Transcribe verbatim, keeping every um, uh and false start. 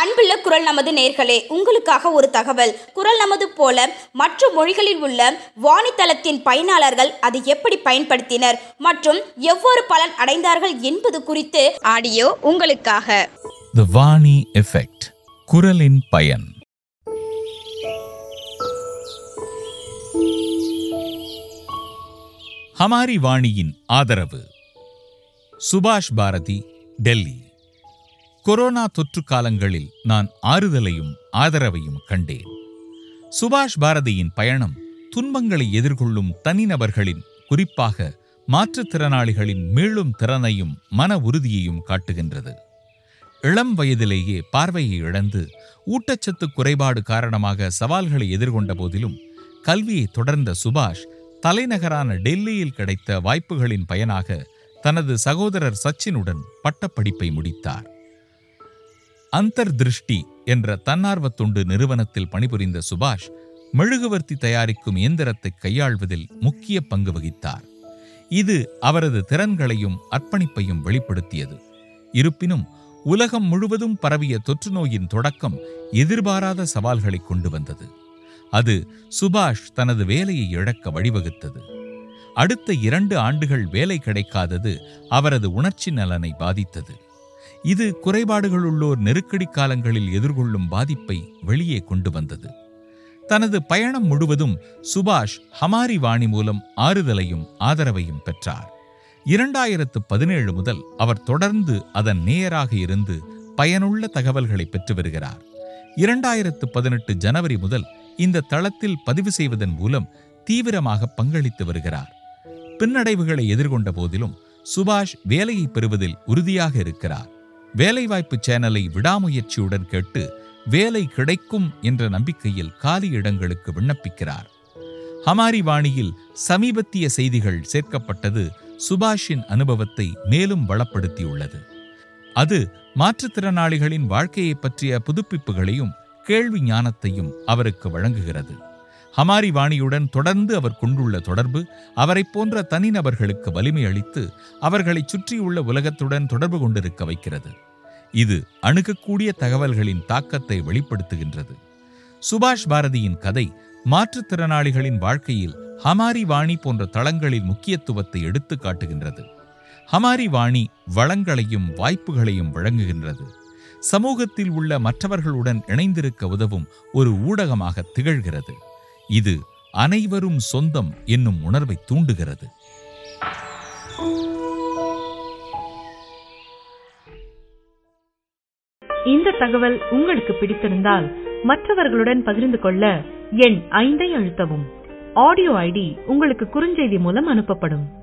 அன்புள்ள குரல் நமது நேர்களே, உங்களுக்காக ஒரு தகவல். குரல் நமது போல மற்ற மொழிகளில் உள்ள வாணித்தளத்தின் பயனாளர்கள் அதை எப்படி பயன்படுத்தினர் மற்றும் எவ்வாறு பலன் அடைந்தார்கள் என்பது குறித்து ஆடியோ உங்களுக்காக. The வாணி எஃபெக்ட், குரலின் பயன். ஹமாரி வாணியின் ஆதரவு. சுபாஷ் பாரதி, டெல்லி. கொரோனா தொற்று காலங்களில் நான் ஆறுதலையும் ஆதரவையும் கண்டேன். சுபாஷ் பாரதியின் பயணம் துன்பங்களை எதிர்கொள்ளும் தனிநபர்களின், குறிப்பாக மாற்றுத்திறனாளிகளின் மீளும் திறனையும் மன உறுதியையும் காட்டுகின்றது. இளம் வயதிலேயே பார்வையை இழந்து ஊட்டச்சத்து குறைபாடு காரணமாக சவால்களை எதிர்கொண்ட போதிலும் கல்வியை தொடர்ந்த சுபாஷ் தலைநகரான டெல்லியில் கிடைத்த வாய்ப்புகளின் பயனாக தனது சகோதரர் சச்சினுடன் பட்டப்படிப்பை முடித்தார். அந்தர் திருஷ்டி என்ற தன்னார்வ தொண்டு நிறுவனத்தில் பணிபுரிந்த சுபாஷ் மெழுகுவர்த்தி தயாரிக்கும் இயந்திரத்தை கையாள்வதில் முக்கிய பங்கு வகித்தார். இது அவரது திறன்களையும் அர்ப்பணிப்பையும் வெளிப்படுத்தியது. இருப்பினும் உலகம் முழுவதும் பரவிய தொற்று நோயின் தொடக்கம் எதிர்பாராத சவால்களை கொண்டு வந்தது. அது சுபாஷ் தனது வேலையை இழக்க வழிவகுத்தது. அடுத்த இரண்டு ஆண்டுகள் வேலை கிடைக்காதது அவரது உணர்ச்சி நலனை பாதித்தது. இது குறைபாடுகளுள்ளோர் நெருக்கடி காலங்களில் எதிர்கொள்ளும் பாதிப்பை வெளியே கொண்டு வந்தது. தனது பயணம் முழுவதும் சுபாஷ் ஹமாரி வாணி மூலம் ஆறுதலையும் ஆதரவையும் பெற்றார். இரண்டாயிரத்து பதினேழு முதல் அவர் தொடர்ந்து அதன் நேயராக இருந்து பயனுள்ள தகவல்களை பெற்று வருகிறார். இரண்டாயிரத்து பதினெட்டு ஜனவரி முதல் இந்த தளத்தில் பதிவு செய்வதன் மூலம் தீவிரமாக பங்களித்து வருகிறார். பின்னடைவுகளை எதிர்கொண்ட போதிலும் சுபாஷ் வேலையை பெறுவதில் உறுதியாக இருக்கிறார். வேலைவாய்ப்பு சேனலை விடாமுயற்சியுடன் கேட்டு வேலை கிடைக்கும் என்ற நம்பிக்கையில் காலி இடங்களுக்கு விண்ணப்பிக்கிறார். ஹமாரி வாணியில் சமீபத்திய செய்திகள் சேர்க்கப்பட்டது சுபாஷின் அனுபவத்தை மேலும் பலப்படுத்தியுள்ளது. அது மாற்றுத்திறனாளிகளின் வாழ்க்கையை பற்றிய புதுப்பிப்புகளையும் கேள்வி ஞானத்தையும் அவருக்கு வழங்குகிறது. ஹமாரி வாணியுடன் தொடர்ந்து அவர் கொண்டுள்ள தொடர்பு அவரை போன்ற தனிநபர்களுக்கு வலிமை அளித்து அவர்களை சுற்றியுள்ள உலகத்துடன் தொடர்பு கொண்டிருக்க வைக்கிறது. இது அணுகக்கூடிய தகவல்களின் தாக்கத்தை வெளிப்படுத்துகின்றது. சுபாஷ் பாரதியின் கதை மாற்றுத்திறனாளிகளின் வாழ்க்கையில் ஹமாரி வாணி போன்ற தளங்களின் முக்கியத்துவத்தை எடுத்து காட்டுகின்றது. ஹமாரி வாணி வளங்களையும் வாய்ப்புகளையும் வழங்குகின்றது. சமூகத்தில் உள்ள மற்றவர்களுடன் இணைந்திருக்க உதவும் ஒரு ஊடகமாக திகழ்கிறது. இது அனைவரும் சொந்தம் என்னும் உணர்வை தூண்டுகிறது. இந்த தகவல் உங்களுக்கு பிடித்திருந்தால் மற்றவர்களுடன் பகிர்ந்து கொள்ள எண் ஐந்தை அழுத்தவும். ஆடியோ ஐடி உங்களுக்கு குறுஞ்செய்தி மூலம் அனுப்பப்படும்.